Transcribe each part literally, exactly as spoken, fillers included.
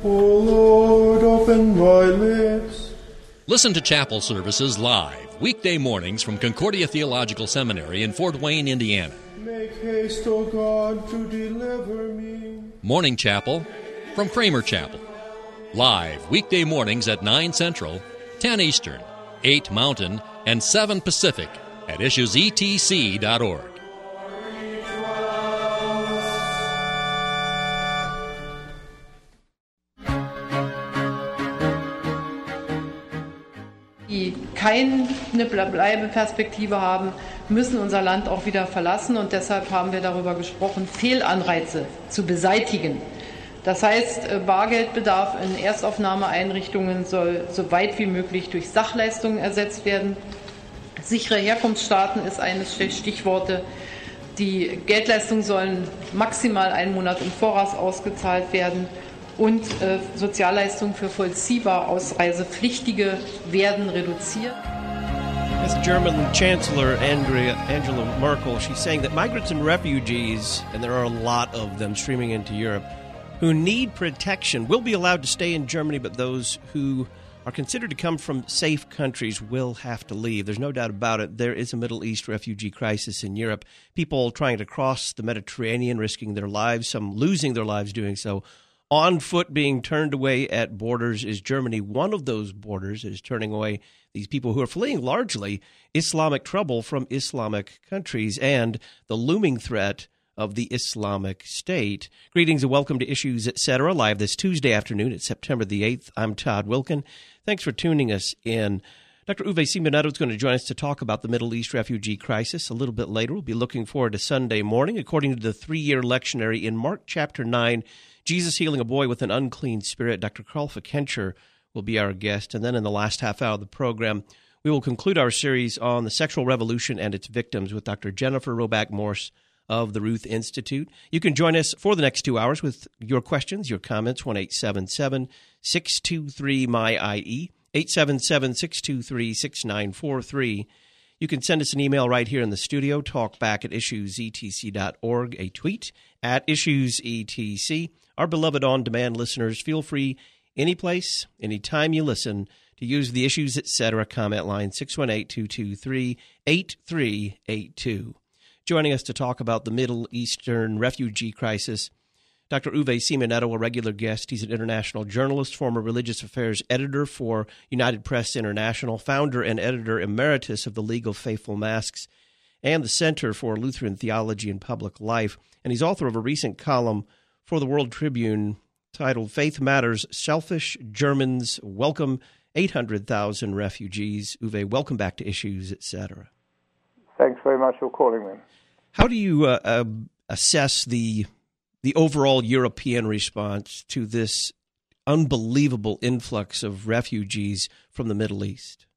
O Lord, open my lips. Listen to chapel services live, weekday mornings from Concordia Theological Seminary in Fort Wayne, Indiana. Make haste, O God, to deliver me. Morning Chapel from Kramer Chapel. Live, weekday mornings at nine Central, ten Eastern, eight Mountain, and seven Pacific at issues e t c dot org. Die keine Bleibeperspektive haben, müssen unser Land auch wieder verlassen. Und deshalb haben wir darüber gesprochen, Fehlanreize zu beseitigen. Das heißt, Bargeldbedarf in Erstaufnahmeeinrichtungen soll so weit wie möglich durch Sachleistungen ersetzt werden. Sichere Herkunftsstaaten ist eines der Stichworte. Die Geldleistungen sollen maximal einen Monat im Voraus ausgezahlt werden. Und äh, Sozialleistungen für vollziehbar Ausreisepflichtige werden reduziert. As the German Chancellor Andrea, Angela Merkel, she's saying that migrants and refugees, and there are a lot of them streaming into Europe, who need protection will be allowed to stay in Germany, but those who are considered to come from safe countries will have to leave. There's no doubt about it. There is a Middle East refugee crisis in Europe. People trying to cross the Mediterranean, risking their lives, some losing their lives doing so. On foot, being turned away at borders is Germany. One of those borders is turning away these people who are fleeing largely Islamic trouble from Islamic countries and the looming threat of the Islamic State. Greetings and welcome to Issues, et cetera, live this Tuesday afternoon. It's September the eighth. I'm Todd Wilkin. Thanks for tuning us in. Doctor Uwe Simonetto is going to join us to talk about the Middle East refugee crisis a little bit later. We'll be looking forward to Sunday morning. According to the three-year lectionary in Mark chapter nine, Jesus healing a boy with an unclean spirit. Doctor Carl Fikencher will be our guest. And then in the last half hour of the program, we will conclude our series on the sexual revolution and its victims with Doctor Jennifer Roback Morse of the Ruth Institute. You can join us for the next two hours with your questions, your comments, one eight seven seven, six two three, M Y I E, eight seven seven, six two three, six nine four three. You can send us an email right here in the studio, talkback at issues e t c dot org, a tweet at issues e t c. Our beloved on-demand listeners, feel free anyplace, anytime you listen, to use the Issues, et cetera comment line, six one eight, two two three, eight three eight two. Joining us to talk about the Middle Eastern refugee crisis, Doctor Uwe Simonetto, a regular guest. He's an international journalist, former religious affairs editor for United Press International, founder and editor emeritus of the League of Faithful Masks and the Center for Lutheran Theology and Public Life. And he's author of a recent column for the World Tribune titled Faith Matters, Selfish Germans Welcome eight hundred thousand Refugees. Uwe, welcome back to Issues, et cetera. Thanks very much for calling me. How do you uh, uh, assess the the overall European response to this unbelievable influx of refugees from the Middle East?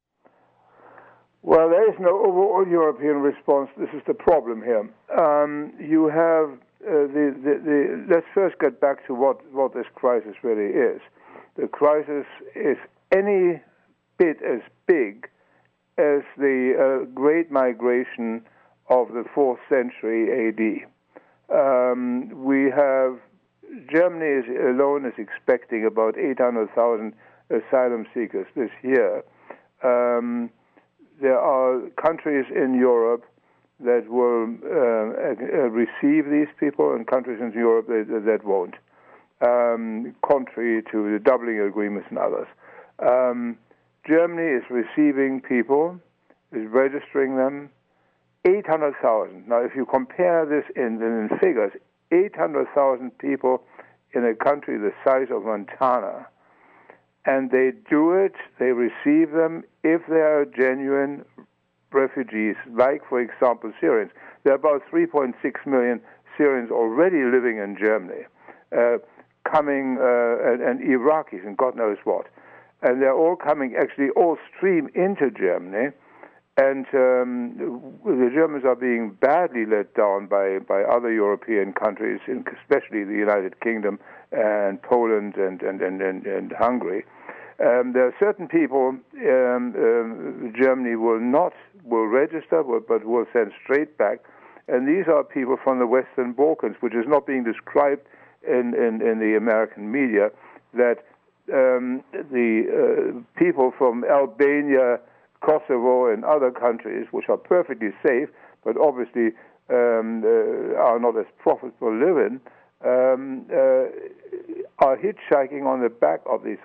Well, there is no overall European response. This is the problem here. Um, you have uh, the, the, the. Let's first get back to what, what this crisis really is. The crisis is any bit as big as the uh, Great Migration of the fourth century A D. Um, we have, Germany is, alone is expecting about eight hundred thousand asylum seekers this year. Um, there are countries in Europe that will uh, uh, receive these people and countries in Europe that, that won't, um, contrary to the Dublin agreements and others. Um, Germany is receiving people, is registering them, eight hundred thousand. Now, if you compare this in, in figures, eight hundred thousand people in a country the size of Montana, and they do it, they receive them if they are genuine refugees, like, for example, Syrians. There are about three point six million Syrians already living in Germany, uh, coming, uh, and, and Iraqis and God knows what. And they're all coming, actually all stream into Germany. And um, the Germans are being badly let down by, by other European countries, especially the United Kingdom and Poland and, and, and, and, and Hungary. Um, there are certain people um, um, Germany will not, will register, but will send straight back. And these are people from the Western Balkans, which is not being described in, in, in the American media. that um, the uh, people from Albania, Kosovo, and other countries, which are perfectly safe, but obviously um, uh, are not as profitable to live in, um, uh, are hitchhiking on the back of these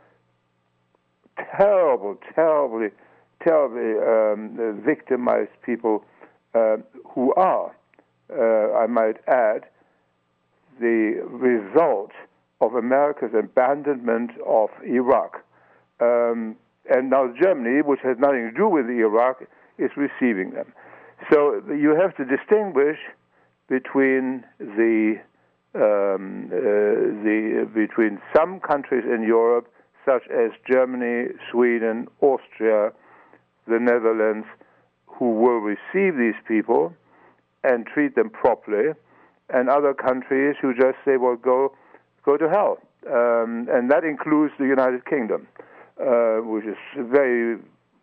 terrible, terribly, terribly um, victimized people uh, who are, uh, I might add, the result of America's abandonment of Iraq. Um, and now Germany, which has nothing to do with Iraq, is receiving them. So you have to distinguish between the um, uh, the between some countries in Europe, such as Germany, Sweden, Austria, the Netherlands, who will receive these people and treat them properly, and other countries who just say, well, go go to hell. Um, and that includes the United Kingdom, uh, which is very,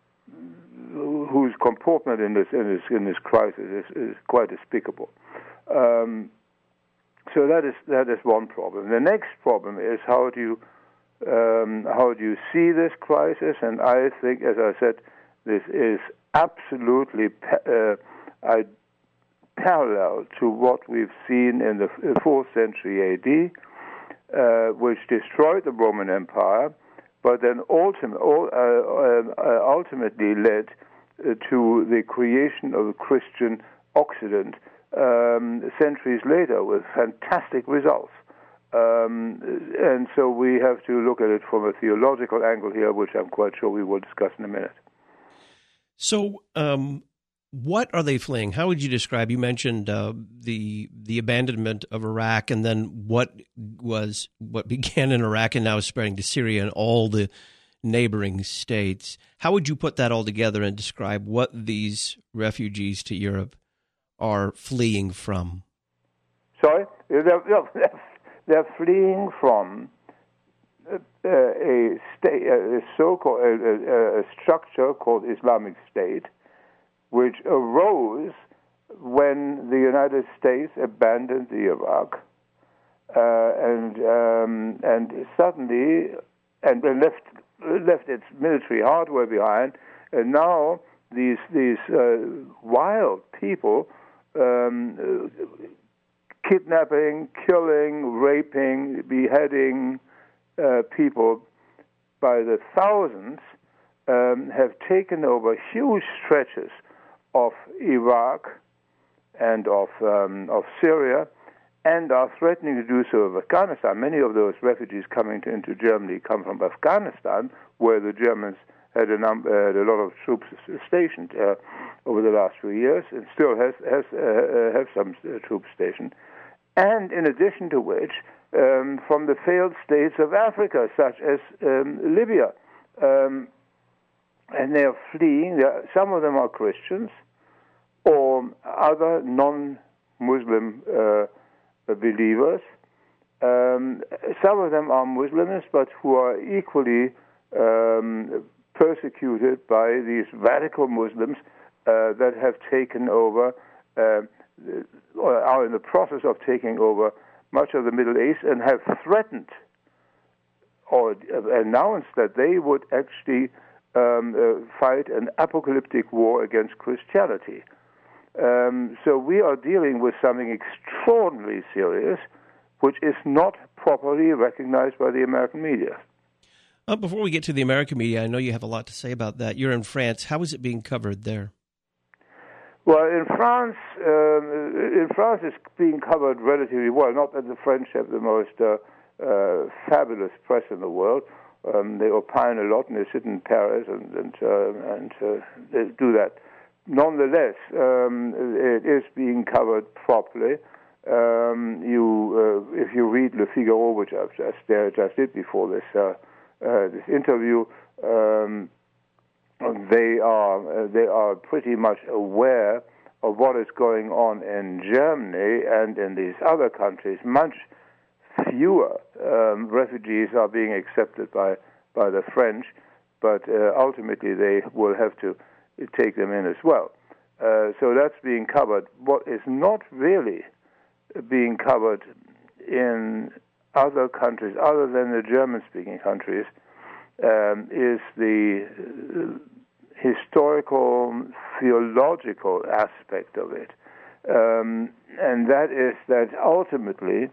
whose comportment in this in this, in this crisis is, is quite despicable. Um, so that is that is one problem. The next problem is how do you um, how do you see this crisis? And I think, as I said, this is absolutely uh, I, parallel to what we've seen in the fourth century A D, uh, which destroyed the Roman Empire, but then ultim- uh, uh, ultimately led uh, to the creation of the Christian Occident um, centuries later with fantastic results. Um, and so we have to look at it from a theological angle here, which I'm quite sure we will discuss in a minute. So, um, what are they fleeing? How would you describe? You mentioned uh, the the abandonment of Iraq, and then what was what began in Iraq and now is spreading to Syria and all the neighboring states. How would you put that all together and describe what these refugees to Europe are fleeing from? Sorry, they're, they're fleeing from a, a state, a so-called a, a structure called Islamic State, which arose when the United States abandoned Iraq, uh, and um, and suddenly and left left its military hardware behind, and now these these uh, wild people um, uh, kidnapping, killing, raping, beheading uh, people by the thousands um, have taken over huge stretches of Iraq and of um, of Syria, and are threatening to do so of Afghanistan. Many of those refugees coming to, into Germany come from Afghanistan, where the Germans had a, num- uh, a lot of troops stationed uh, over the last few years, and still has has uh, have some uh, troops stationed. And in addition to which, um, from the failed states of Africa, such as um, Libya. Um, and they are fleeing. They are, some of them are Christians or other non-Muslim uh, believers. Um, some of them are Muslims, but who are equally um, persecuted by these radical Muslims uh, that have taken over, uh, or are in the process of taking over much of the Middle East, and have threatened or announced that they would actually um, uh, fight an apocalyptic war against Christianity. Um, so we are dealing with something extraordinarily serious, which is not properly recognized by the American media. Uh, before we get to the American media, I know you have a lot to say about that. You're in France. How is it being covered there? Well, in France, um, in France, it's being covered relatively well. Not that the French have the most uh, uh, fabulous press in the world. Um, they opine a lot, and they sit in Paris and and, uh, and uh, they do that. Nonetheless, um, it is being covered properly. Um, you, uh, if you read Le Figaro, which I've just uh, just did before this uh, uh, this interview, um, they are uh, they are pretty much aware of what is going on in Germany and in these other countries. Much fewer um, refugees are being accepted by by the French, but uh, ultimately they will have to take them in as well. Uh, so that's being covered. What is not really being covered in other countries, other than the German-speaking countries, um, is the historical, theological aspect of it. Um, and that is that ultimately,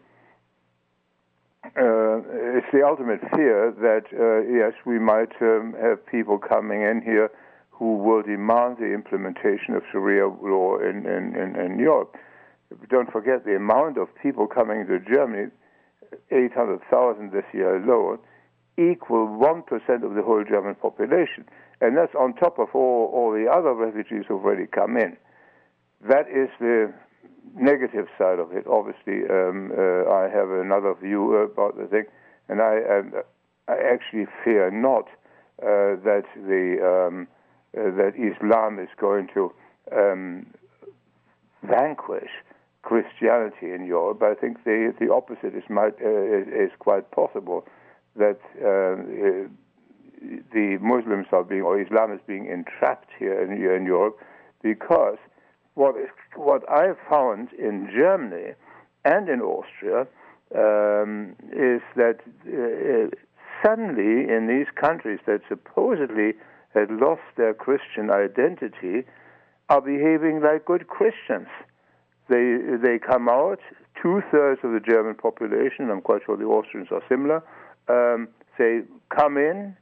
uh, it's the ultimate fear that, uh, yes, we might um, have people coming in here who will demand the implementation of Sharia law in, in, in, in Europe. Don't forget the amount of people coming to Germany, eight hundred thousand this year alone, equal one percent of the whole German population. And that's on top of all, all the other refugees who've already come in. That is the negative side of it. Obviously, um, uh, I have another view about the thing, and I, um, I actually fear not uh, that the um, uh, that Islam is going to um, vanquish Christianity in Europe. I think the the opposite is might uh, is, is quite possible. That uh, the Muslims are being, or Islam is being entrapped here in, in Europe, because what is, what I found in Germany and in Austria um, is that uh, suddenly in these countries that supposedly had lost their Christian identity are behaving like good Christians. They they come out, two-thirds of the German population, I'm quite sure the Austrians are similar, um, say, come in,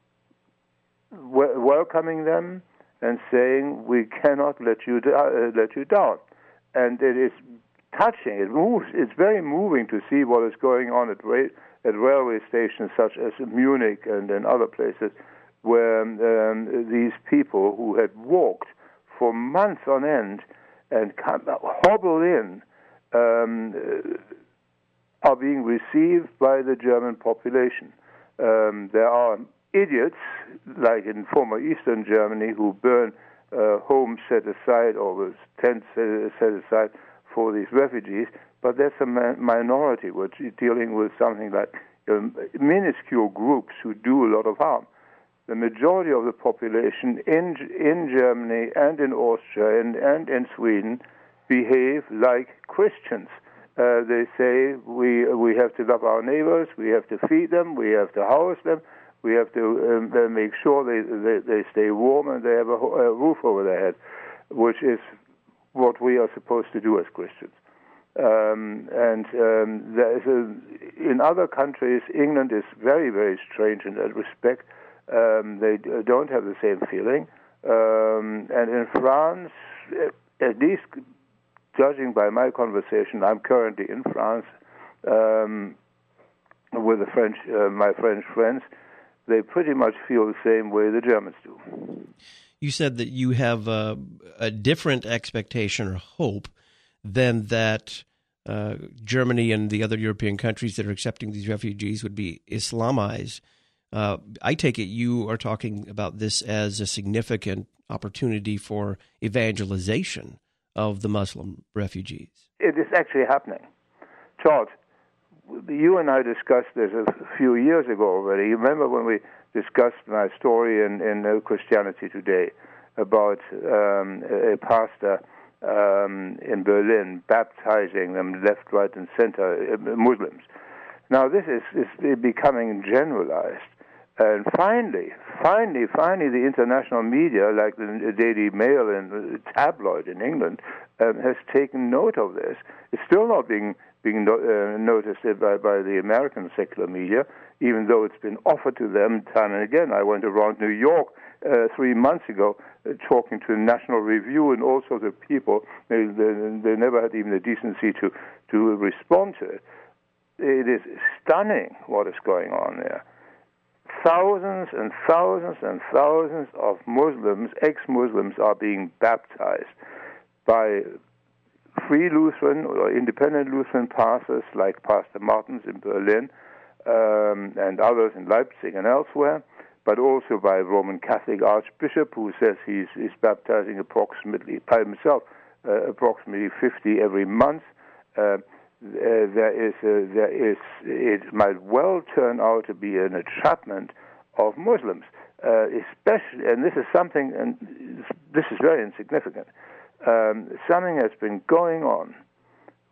w- welcoming them, and saying, we cannot let you, do- uh, let you down. And it is touching, it moves, it's very moving to see what is going on at, ra- at railway stations such as Munich and, and other places, where um, these people who had walked for months on end and come, hobble in, um, are being received by the German population. Um, there are idiots, like in former Eastern Germany, who burn uh, homes set aside or tents set aside for these refugees, but that's a ma- minority. We're dealing with something like um, minuscule groups who do a lot of harm. The majority of the population in in Germany and in Austria and, and in Sweden behave like Christians. Uh, they say we we have to love our neighbors, we have to feed them, we have to house them, we have to um, make sure they, they they stay warm and they have a, a roof over their head, which is what we are supposed to do as Christians. Um, and um, there is a, in other countries, England is very, very strange in that respect. Um, they don't have the same feeling. Um, and in France, at least judging by my conversation, I'm currently in France um, with the French, uh, my French friends, they pretty much feel the same way the Germans do. You said that you have a, a different expectation or hope than that uh, Germany and the other European countries that are accepting these refugees would be Islamized. Uh, I take it you are talking about this as a significant opportunity for evangelization of the Muslim refugees. It is actually happening. Todd, you and I discussed this a few years ago already. You remember when we discussed my story in, in uh, Christianity Today about um, a pastor um, in Berlin baptizing them left, right, and center, uh, Muslims. Now, this is, is becoming generalized. And finally, finally, finally, the international media, like the Daily Mail and the tabloid in England, um, has taken note of this. It's still not being being no, uh, noticed by, by the American secular media, even though it's been offered to them time and again. I went around New York uh, three months ago uh, talking to National Review and all sorts of people. They, they, they never had even the decency to, to respond to it. It is stunning what is going on there. Thousands and thousands and thousands of Muslims, ex-Muslims, are being baptized by free Lutheran or independent Lutheran pastors like Pastor Martens in Berlin um, and others in Leipzig and elsewhere, but also by a Roman Catholic Archbishop who says he's, he's baptizing approximately, by himself, uh, approximately fifty every month. Uh, Uh, there is, uh, there is, it might well turn out to be an entrapment of Muslims, uh, especially, and this is something, and this is very insignificant, um, something has been going on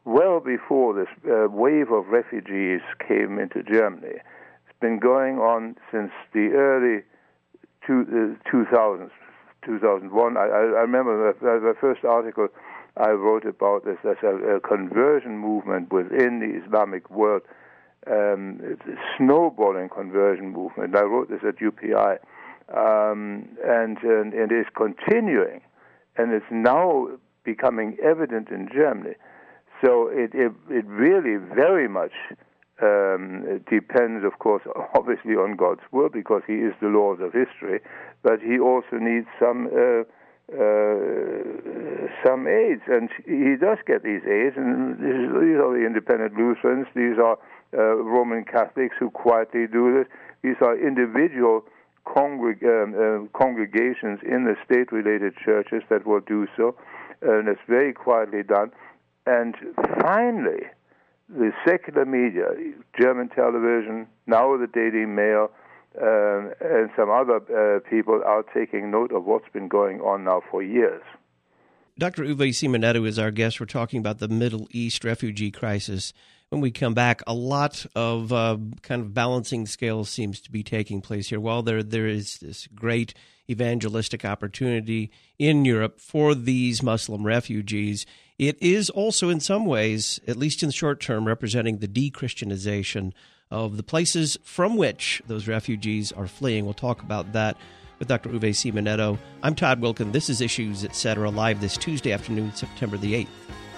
well before this uh, wave of refugees came into Germany. It's been going on since the early two, uh, two thousands, two thousand one. I, I remember the, the first article I wrote about this as a, a conversion movement within the Islamic world. Um, it's a snowballing conversion movement. I wrote this at U P I, um, and, and it is continuing, and it's now becoming evident in Germany. So it it, it really very much um, it depends, of course, obviously on God's will, because He is the Lord of history, but He also needs some uh, uh, some aids, and He does get these aids. And this is, these are the independent Lutherans. These are uh, Roman Catholics who quietly do this. These are individual congreg- um, uh, congregations in the state-related churches that will do so, and it's very quietly done. And finally, the secular media, German television, now the Daily Mail, uh, and some other uh, people are taking note of what's been going on now for years. Doctor Uwe Simonetto is our guest. We're talking about the Middle East refugee crisis. When we come back, a lot of uh, kind of balancing scales seems to be taking place here. While there there is this great evangelistic opportunity in Europe for these Muslim refugees, it is also in some ways, at least in the short term, representing the de-Christianization of the places from which those refugees are fleeing. We'll talk about that with Doctor Uwe Simonetto. I'm Todd Wilken. This is Issues, et cetera, live this Tuesday afternoon, September the eighth.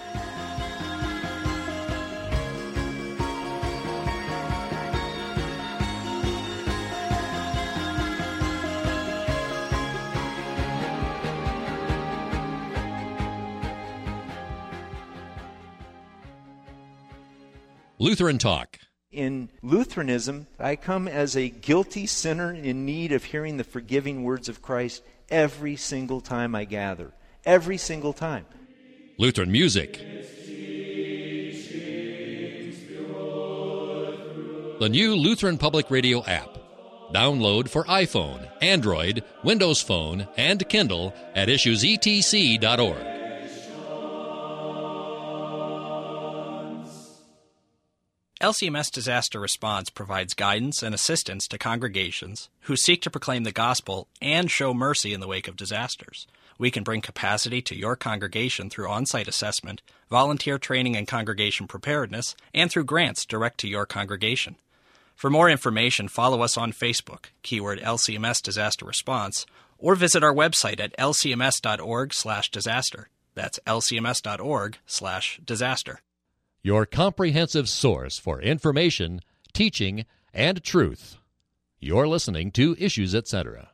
Lutheran Talk. In Lutheranism, I come as a guilty sinner in need of hearing the forgiving words of Christ every single time I gather. Every single time. Lutheran music. The new Lutheran Public Radio app. Download for iPhone, Android, Windows Phone, and Kindle at issues e t c dot org. L C M S Disaster Response provides guidance and assistance to congregations who seek to proclaim the gospel and show mercy in the wake of disasters. We can bring capacity to your congregation through on-site assessment, volunteer training and congregation preparedness, and through grants direct to your congregation. For more information, follow us on Facebook, keyword L C M S Disaster Response, or visit our website at l c m s dot org slash disaster. That's l c m s dot org slash disaster. Your comprehensive source for information, teaching, and truth. You're listening to Issues, et cetera.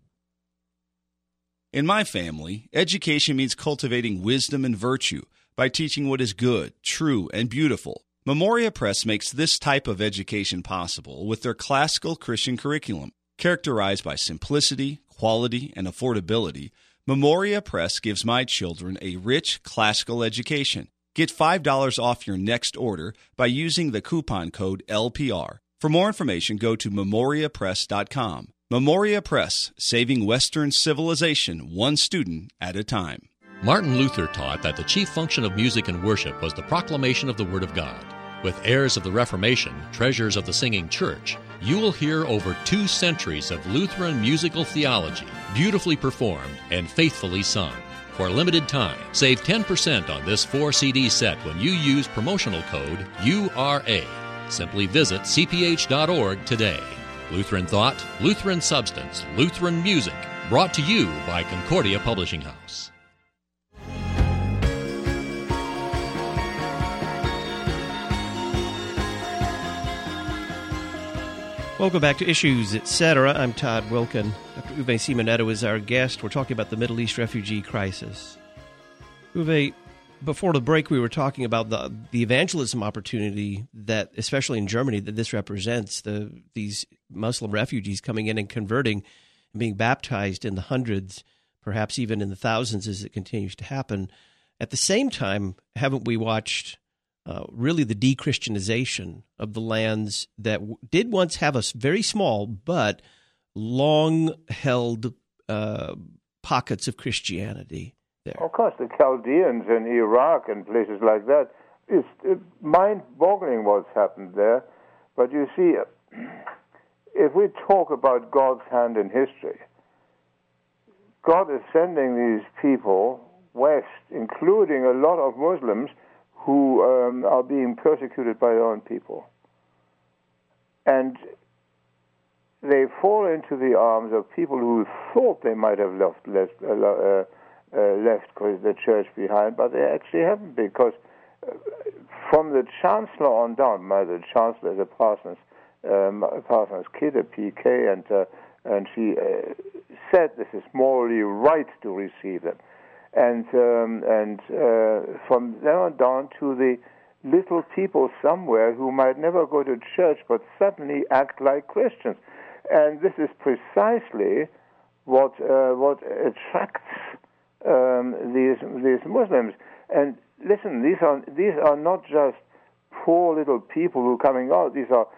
In my family, education means cultivating wisdom and virtue by teaching what is good, true, and beautiful. Memoria Press makes this type of education possible with their classical Christian curriculum. Characterized by simplicity, quality, and affordability, Memoria Press gives my children a rich classical education. Get five dollars off your next order by using the coupon code L P R. For more information, go to memoria press dot com. Memoria Press, saving Western civilization one student at a time. Martin Luther taught that the chief function of music and worship was the proclamation of the Word of God. With heirs of the Reformation, treasures of the singing church, you will hear over two centuries of Lutheran musical theology, beautifully performed and faithfully sung. For a limited time, save ten percent on this four C D set when you use promotional code U R A. Simply visit c p h dot org today. Lutheran Thought, Lutheran Substance, Lutheran Music, brought to you by Concordia Publishing House. Welcome back to Issues, et cetera. I'm Todd Wilken. Doctor Uwe Simonetto is our guest. We're talking about the Middle East refugee crisis. Uwe, before the break, we were talking about the the evangelism opportunity that, especially in Germany, that this represents, the these Muslim refugees coming in and converting and being baptized in the hundreds, perhaps even in the thousands as it continues to happen. At the same time, haven't we watched Uh, really the de-Christianization of the lands that w- did once have a very small but long-held uh, pockets of Christianity there? Of course, the Chaldeans in Iraq and places like that it's uh, mind-boggling what's happened there. But you see, if we talk about God's hand in history, God is sending these people west, including a lot of Muslims who um, are being persecuted by their own people. And they fall into the arms of people who thought they might have left, left, uh, uh, uh, left the church behind, but they actually haven't, because uh, from the Chancellor on down, my the Chancellor is a Parsons, um, a Parsons kid, a P K, and uh, and she uh, said this is morally right to receive them. And um, and uh, from there on down to the little people somewhere who might never go to church but suddenly act like Christians. And this is precisely what uh, what attracts um, these these Muslims. And listen, these are these are not just poor little people who are coming out. These are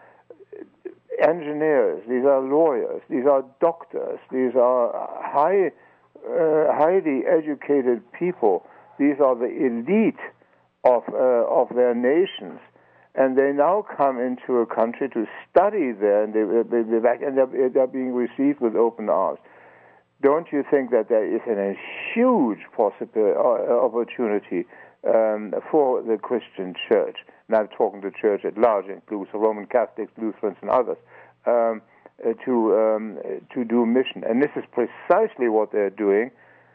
engineers, these are lawyers, these are doctors, these are high, uh, highly educated people. These are the elite of uh, of their nations, and they now come into a country to study there, and they, they, they and they're, they're being received with open arms. Don't you think that there is a huge possible uh, opportunity um, for the Christian church? And I'm talking the church at large, includes Roman Catholics, Lutherans, and others, um, uh, to um, to do mission. And this is precisely what they're doing.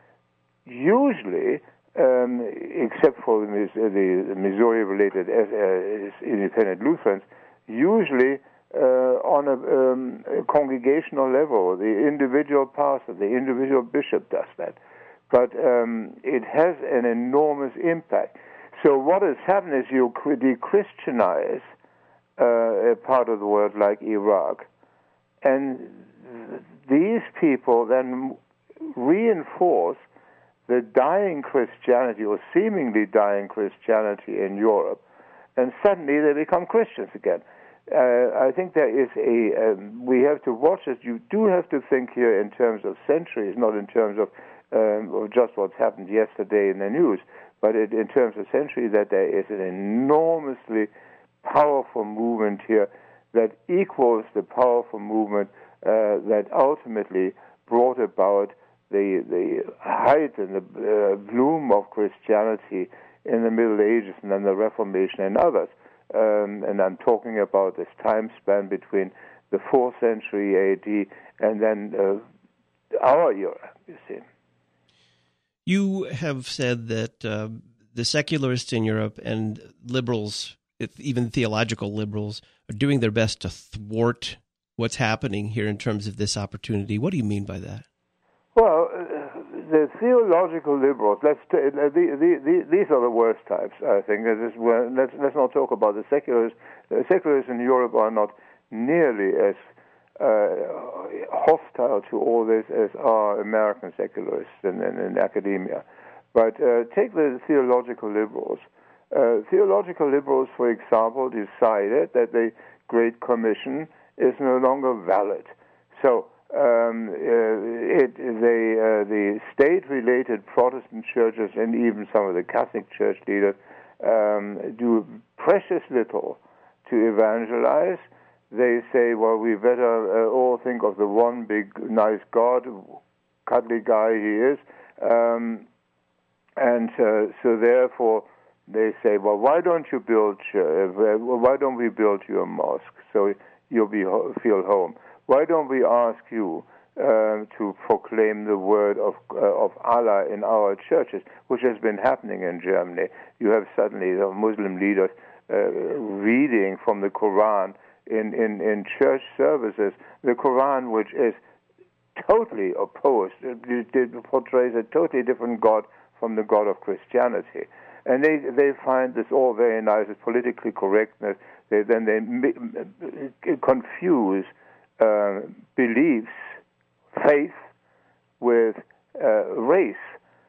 Usually, um, except for the, the Missouri-related uh, independent Lutherans, usually uh, on a, um, a congregational level, the individual pastor, the individual bishop does that. But um, it has an enormous impact. So what has happened is you de-Christianize uh, a part of the world like Iraq, and these people then reinforce the dying Christianity, or seemingly dying Christianity in Europe, and suddenly they become Christians again. Uh, I think there is a, um, we have to watch it. You do have to think here in terms of centuries, not in terms of, um, of just what's happened yesterday in the news, but it, in terms of century, that there is an enormously powerful movement here that equals the powerful movement uh, that ultimately brought about the the height and the uh, bloom of Christianity in the Middle Ages and then the Reformation and others. Um, and I'm talking about this time span between the fourth century A D and then uh, our era, you see. You have said that uh, the secularists in Europe and liberals, even theological liberals, are doing their best to thwart what's happening here in terms of this opportunity. What do you mean by that? Well, uh, the theological liberals, let's t- uh, the, the, the, these are the worst types, I think. This is where, let's, let's not talk about the secularists. The secularists in Europe are not nearly as Uh, hostile to all this as are American secularists in, in, in academia. But uh, take the theological liberals. Uh, theological liberals, for example, decided that the Great Commission is no longer valid. So um, uh, it, they, uh, the state-related Protestant churches and even some of the Catholic church leaders um, do precious little to evangelize. They say, well, we better uh, all think of the one big, nice God, cuddly guy he is. Um, and uh, so therefore they say, well, why don't you build, uh, why don't we build you a mosque so you'll be feel home? Why don't we ask you uh, to proclaim the word of uh, of Allah in our churches, which has been happening in Germany? You have suddenly the Muslim leaders uh, reading from the Quran In, in, in church services, the Quran, which is totally opposed, it, it portrays a totally different God from the God of Christianity. And they, they find this all very nice, it's politically correctness. They, then they mi- confuse uh, beliefs, faith, with uh, race.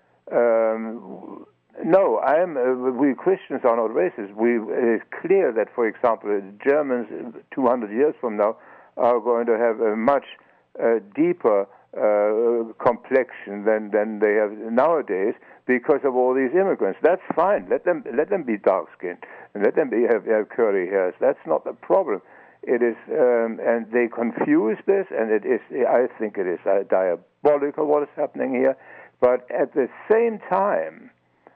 Um, No, I am. Uh, we Christians are not racist. We, it is clear that, for example, Germans two hundred years from now are going to have a much uh, deeper uh, complexion than, than they have nowadays because of all these immigrants. That's fine. Let them let them be dark-skinned and let them be, have, have curly hairs. That's not the problem. It is, um, and they confuse this, and it is. I think it is uh, diabolical what is happening here. But at the same time,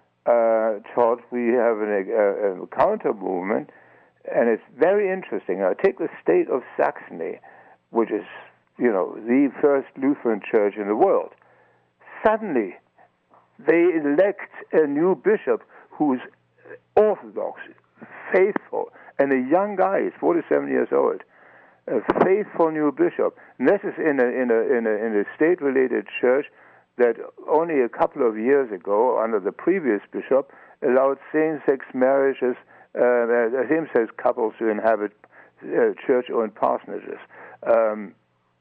uh, Todd, we have an, a, a counter movement, and it's very interesting. Now, take the state of Saxony, which is, you know, the first Lutheran church in the world. Suddenly, they elect a new bishop who's orthodox, faithful, and a young guy. He's forty-seven years old, a faithful new bishop. And this is in a in a in a, in a state-related church that only a couple of years ago, under the previous bishop, allowed same-sex marriages, uh, same-sex couples to inhabit uh, church-owned parsonages. Um,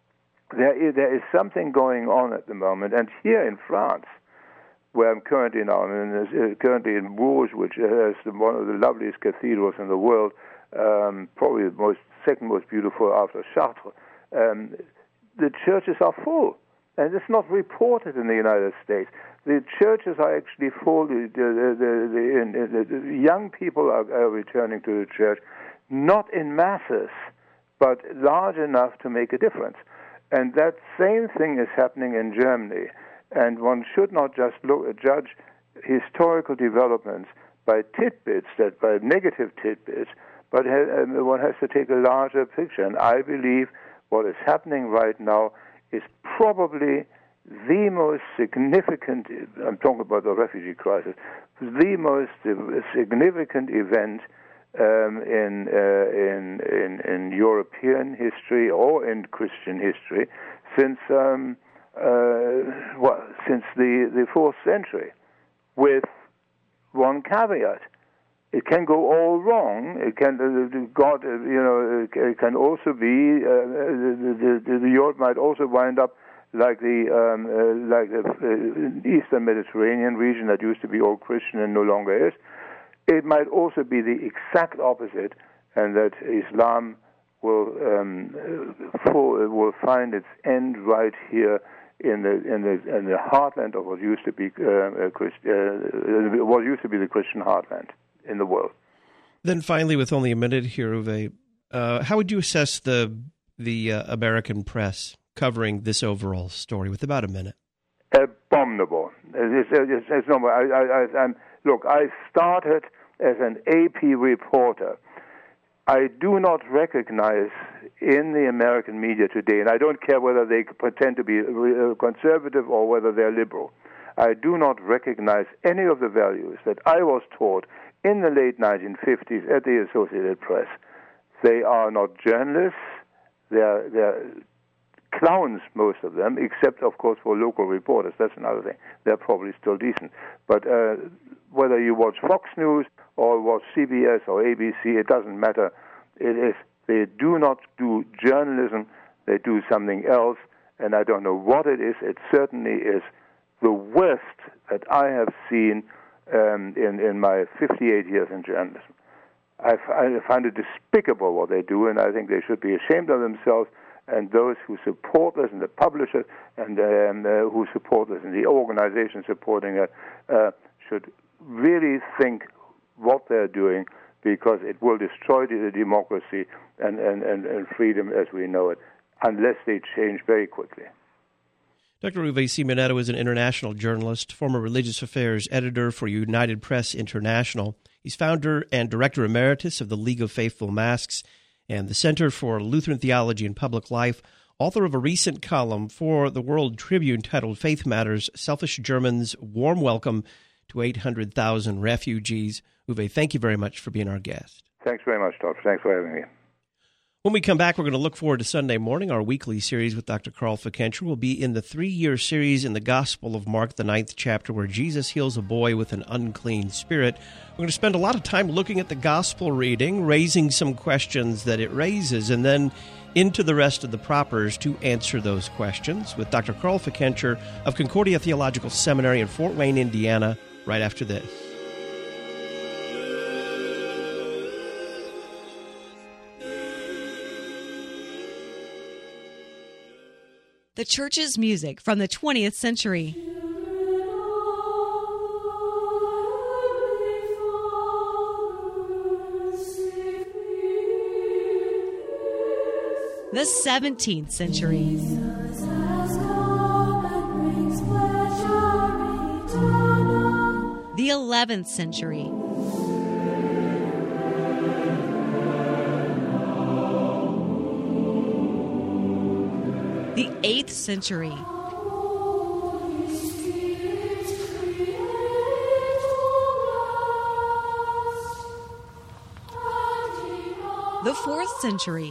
there is, there is something going on at the moment, and here in France, where I'm currently now, I'm in, uh, currently in Bourges, which has one of the loveliest cathedrals in the world, um, probably the most second most beautiful after Chartres. Um, the churches are full, and it's not reported in the United States. The churches are actually full. The, the, the, the, the, the young people are, are returning to the church, not in masses, but large enough to make a difference. And that same thing is happening in Germany. And one should not just look, judge historical developments by tidbits, that by negative tidbits, but ha- one has to take a larger picture. And I believe what is happening right now is probably the most significant, I'm talking about the refugee crisis, the most significant event um, in, uh, in, in, in European history or in Christian history since... Um, Uh, well, since the, the fourth century, with one caveat. It can go all wrong. It can, uh, God, uh, you know, it can also be, uh, the, the, the Europe might also wind up like the, um, uh, like the uh, Eastern Mediterranean region that used to be all Christian and no longer is. It might also be the exact opposite, and that Islam will, um, full, will find its end right here in the in the in the heartland of what used to be uh, Christ, uh, what used to be the Christian heartland in the world. Then finally, with only a minute here, Uwe, uh, how would you assess the the uh, American press covering this overall story with about a minute? Abominable. It's, it's, it's no more. I, I, I'm, look, I started as an A P reporter. I do not recognize in the American media today, and I don't care whether they pretend to be conservative or whether they're liberal, I do not recognize any of the values that I was taught in the late nineteen fifties at the Associated Press. They are not journalists. They're, they're clowns, most of them, except, of course, for local reporters. That's another thing. They're probably still decent. But uh, whether you watch Fox News or watch C B S or A B C, it doesn't matter. It is, they do not do journalism. They do something else, and I don't know what it is. It certainly is the worst that I have seen um, in, in my fifty-eight years in journalism. I, f- I find it despicable what they do, and I think they should be ashamed of themselves, and those who support this, and the publishers, and um, uh, who support this, and the organization supporting it, uh, should really think what they're doing, because it will destroy the democracy and, and, and, and freedom as we know it, unless they change very quickly. Doctor Uwe Simonetto is an international journalist, former religious affairs editor for United Press International. He's founder and director emeritus of the League of Faithful Masks and the Center for Lutheran Theology and Public Life, author of a recent column for the World Tribune titled Faith Matters, Selfish Germans' Warm Welcome to eight hundred thousand Refugees. Uwe, thank you very much for being our guest. Thanks very much, Todd. Thanks for having me. When we come back, we're going to look forward to Sunday morning. Our weekly series with Doctor Carl Fickenscher will be in the three-year series in the Gospel of Mark, the ninth chapter, where Jesus heals a boy with an unclean spirit. We're going to spend a lot of time looking at the Gospel reading, raising some questions that it raises, and then into the rest of the propers to answer those questions with Doctor Carl Fickenscher of Concordia Theological Seminary in Fort Wayne, Indiana, right after this. The church's music from the twentieth century. The seventeenth century. The eleventh century. The eighth century. The fourth century.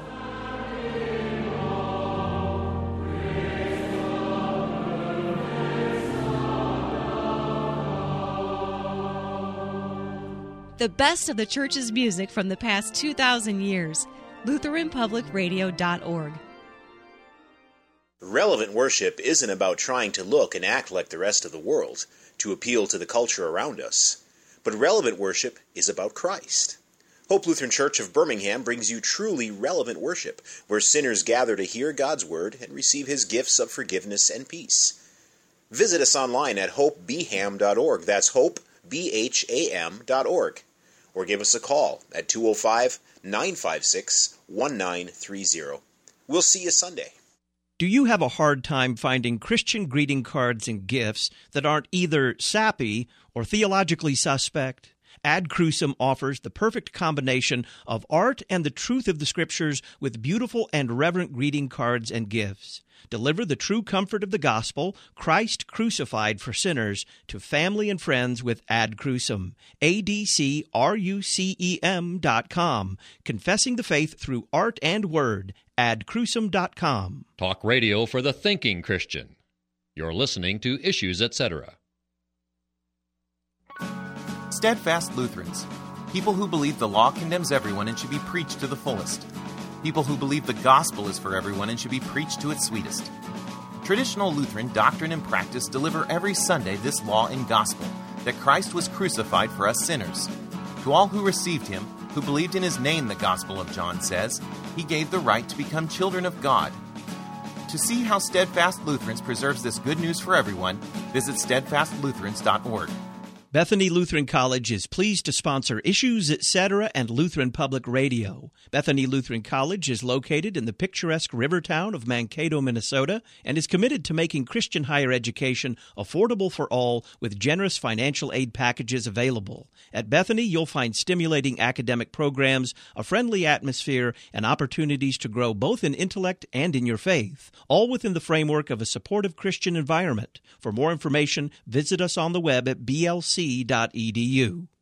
The best of the church's music from the past two thousand years. Lutheran Public Radio dot org. Relevant worship isn't about trying to look and act like the rest of the world to appeal to the culture around us, but relevant worship is about Christ. Hope Lutheran Church of Birmingham brings you truly relevant worship, where sinners gather to hear God's Word and receive His gifts of forgiveness and peace. Visit us online at hope b ham dot org. That's hope, B H A M dot org. Or give us a call at two oh five, nine five six, one nine three oh. We'll see you Sunday. Do you have a hard time finding Christian greeting cards and gifts that aren't either sappy or theologically suspect? Ad Crucem offers the perfect combination of art and the truth of the Scriptures with beautiful and reverent greeting cards and gifts. Deliver the true comfort of the gospel, Christ crucified for sinners, to family and friends with Ad Crucem. A D C R U C E M dot com. Confessing the faith through art and word. ad crucem dot com. Talk radio for the thinking Christian. You're listening to Issues, et cetera. Steadfast Lutherans. People who believe the law condemns everyone and should be preached to the fullest. People who believe the gospel is for everyone and should be preached to its sweetest. Traditional Lutheran doctrine and practice deliver every Sunday this law and gospel, that Christ was crucified for us sinners. To all who received Him, who believed in His name, the Gospel of John says, He gave the right to become children of God. To see how Steadfast Lutherans preserves this good news for everyone, visit steadfast lutherans dot org. Bethany Lutheran College is pleased to sponsor Issues, et cetera and Lutheran Public Radio. Bethany Lutheran College is located in the picturesque river town of Mankato, Minnesota, and is committed to making Christian higher education affordable for all with generous financial aid packages available. At Bethany, you'll find stimulating academic programs, a friendly atmosphere, and opportunities to grow both in intellect and in your faith, all within the framework of a supportive Christian environment. For more information, visit us on the web at b l c dot e d u.